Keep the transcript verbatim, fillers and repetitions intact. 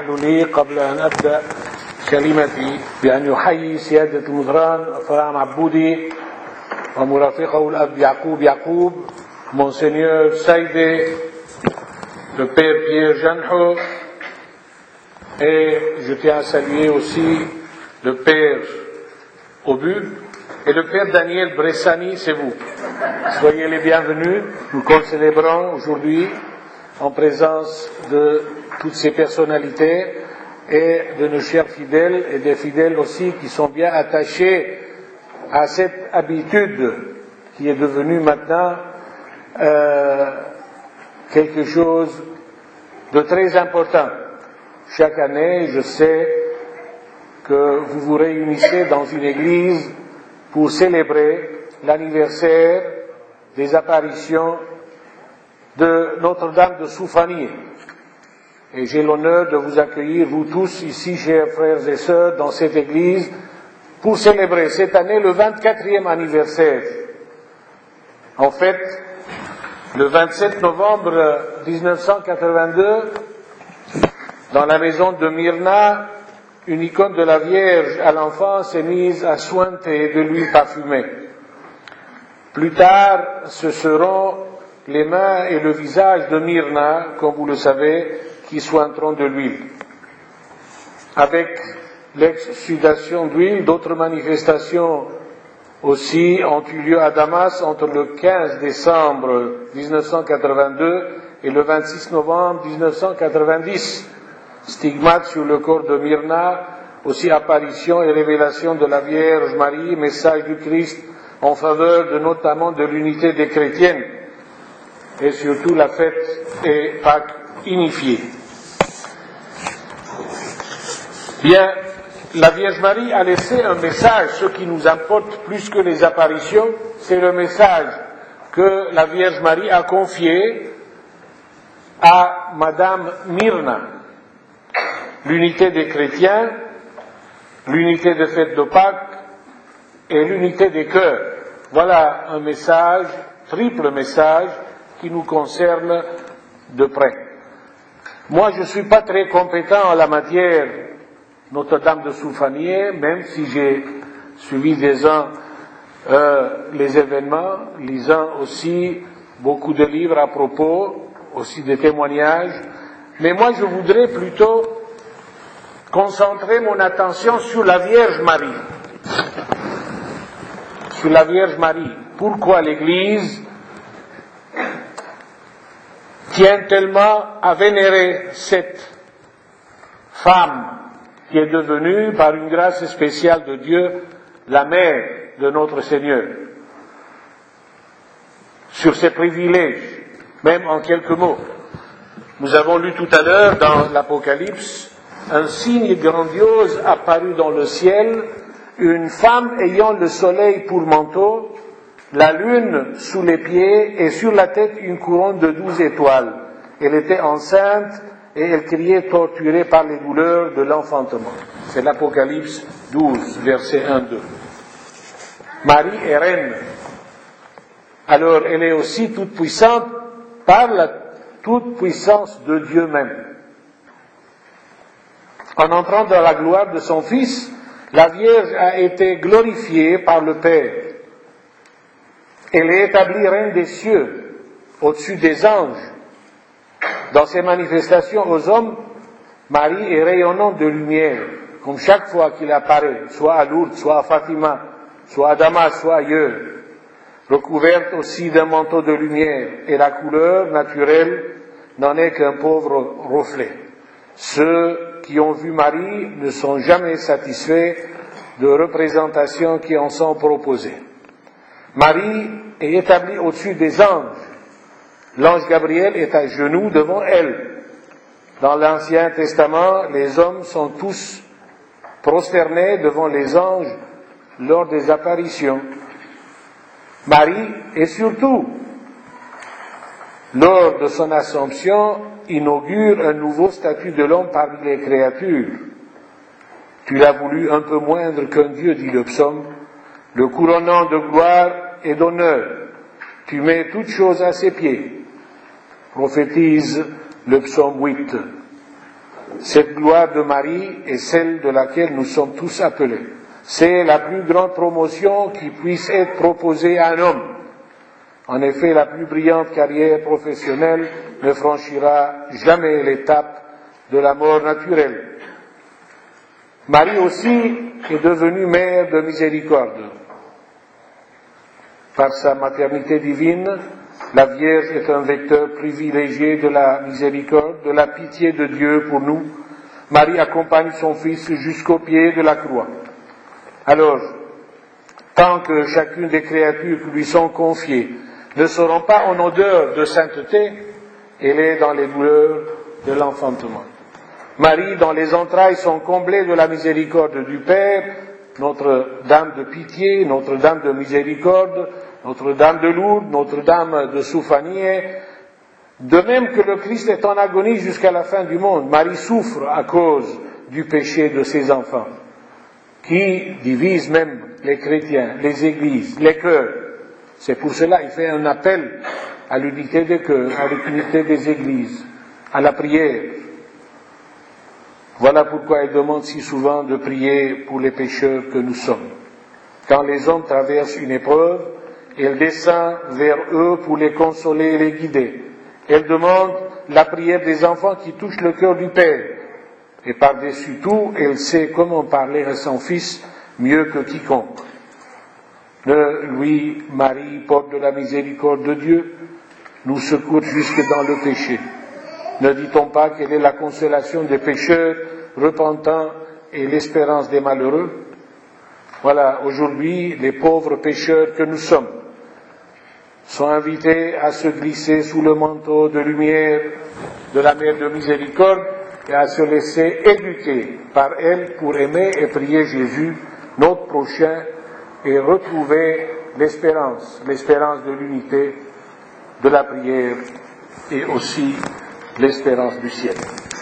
لي قبل أن أبدأ كلمتي بأن يحيي سيادة المدران فرام عبودي ومرافقه الأب يعقوب يعقوب Monseigneur Saïdé, le Père Pierre Janho, et je tiens à saluer aussi le Père Obu et le Père Daniel Bressani, c'est vous. Soyez les bienvenus. Nous célébrons aujourd'hui en présence de toutes ces personnalités et de nos chers fidèles et des fidèles aussi qui sont bien attachés à cette habitude qui est devenue maintenant euh, quelque chose de très important. Chaque année, je sais que vous vous réunissez dans une église pour célébrer l'anniversaire des apparitions de Notre-Dame de Soufani. Et j'ai l'honneur de vous accueillir, vous tous, ici, chers frères et sœurs, dans cette église, pour célébrer cette année le vingt-quatrième anniversaire. En fait, le vingt-sept novembre mille neuf cent quatre-vingt-deux, dans la maison de Myrna, une icône de la Vierge à l'enfance est mise à sointer de l'huile parfumée. Plus tard, ce seront les mains et le visage de Myrna, comme vous le savez, qui sointeront de l'huile. Avec l'exsudation d'huile, d'autres manifestations aussi ont eu lieu à Damas entre le quinze décembre mille neuf cent quatre-vingt-deux et le vingt-six novembre mille neuf cent quatre-vingt-dix. Stigmate sur le corps de Myrna, aussi apparition et révélation de la Vierge Marie, message du Christ en faveur de notamment de l'unité des chrétiennes et surtout la fête et Pâques unifiée. Bien, la Vierge Marie a laissé un message, ce qui nous importe plus que les apparitions, c'est le message que la Vierge Marie a confié à Madame Myrna. L'unité des chrétiens, l'unité des fêtes de Pâques et l'unité des cœurs. Voilà un message, triple message, qui nous concerne de près. Moi, je ne suis pas très compétent en la matière Notre-Dame de Soufanié, même si j'ai suivi des uns euh, les événements, lisant aussi beaucoup de livres à propos, aussi des témoignages. Mais moi, je voudrais plutôt concentrer mon attention sur la Vierge Marie. Sur la Vierge Marie. Pourquoi l'Église tient tellement à vénérer cette femme qui est devenue, par une grâce spéciale de Dieu, la mère de notre Seigneur. Sur ses privilèges, même en quelques mots. Nous avons lu tout à l'heure dans l'Apocalypse un signe grandiose apparu dans le ciel, une femme ayant le soleil pour manteau, la lune sous les pieds et sur la tête une couronne de douze étoiles. Elle était enceinte et elle criait torturée par les douleurs de l'enfantement. C'est l'Apocalypse douze, versets un à deux. Marie est reine. Alors elle est aussi toute puissante par la toute puissance de Dieu même. En entrant dans la gloire de son Fils, la Vierge a été glorifiée par le Père. Elle est établie reine des cieux, au-dessus des anges. Dans ses manifestations aux hommes, Marie est rayonnante de lumière, comme chaque fois qu'il apparaît, soit à Lourdes, soit à Fatima, soit à Damas, soit ailleurs, recouverte aussi d'un manteau de lumière, et la couleur naturelle n'en est qu'un pauvre reflet. Ceux qui ont vu Marie ne sont jamais satisfaits de représentations qui en sont proposées. Marie est établie au-dessus des anges. L'ange Gabriel est à genoux devant elle. Dans l'Ancien Testament, les hommes sont tous prosternés devant les anges lors des apparitions. Marie est surtout, lors de son assomption, inaugure un nouveau statut de l'homme parmi les créatures. Tu l'as voulu un peu moindre qu'un Dieu, dit le psaume, le couronnant de gloire et d'honneur. Tu mets toutes choses à ses pieds. Prophétise le psaume huit. Cette gloire de Marie est celle de laquelle nous sommes tous appelés. C'est la plus grande promotion qui puisse être proposée à un homme. En effet, la plus brillante carrière professionnelle ne franchira jamais l'étape de la mort naturelle. Marie aussi est devenue mère de miséricorde. Par sa maternité divine, la Vierge est un vecteur privilégié de la miséricorde, de la pitié de Dieu pour nous. Marie accompagne son Fils jusqu'au pied de la croix. Alors, tant que chacune des créatures qui lui sont confiées ne seront pas en odeur de sainteté, elle est dans les douleurs de l'enfantement. Marie, dont les entrailles sont comblées de la miséricorde du Père, Notre-Dame de pitié, Notre-Dame de miséricorde, Notre-Dame de Lourdes, Notre-Dame de Soufanié, de même que le Christ est en agonie jusqu'à la fin du monde, Marie souffre à cause du péché de ses enfants, qui divise même les chrétiens, les églises, les cœurs. C'est pour cela qu'il fait un appel à l'unité des cœurs, à l'unité des églises, à la prière. Voilà pourquoi il demande si souvent de prier pour les pécheurs que nous sommes. Quand les hommes traversent une épreuve, elle descend vers eux pour les consoler et les guider. Elle demande la prière des enfants qui touchent le cœur du Père. Et par-dessus tout, elle sait comment parler à son Fils mieux que quiconque. Le lui, Marie, porte de la miséricorde de Dieu, nous secourt jusque dans le péché. Ne dit-on pas qu'elle est la consolation des pécheurs repentants et l'espérance des malheureux? Voilà, aujourd'hui, les pauvres pécheurs que nous sommes sont invités à se glisser sous le manteau de lumière de la Mère de Miséricorde et à se laisser éduquer par elle pour aimer et prier Jésus, notre prochain, et retrouver l'espérance, l'espérance de l'unité, de la prière et aussi l'espérance du ciel.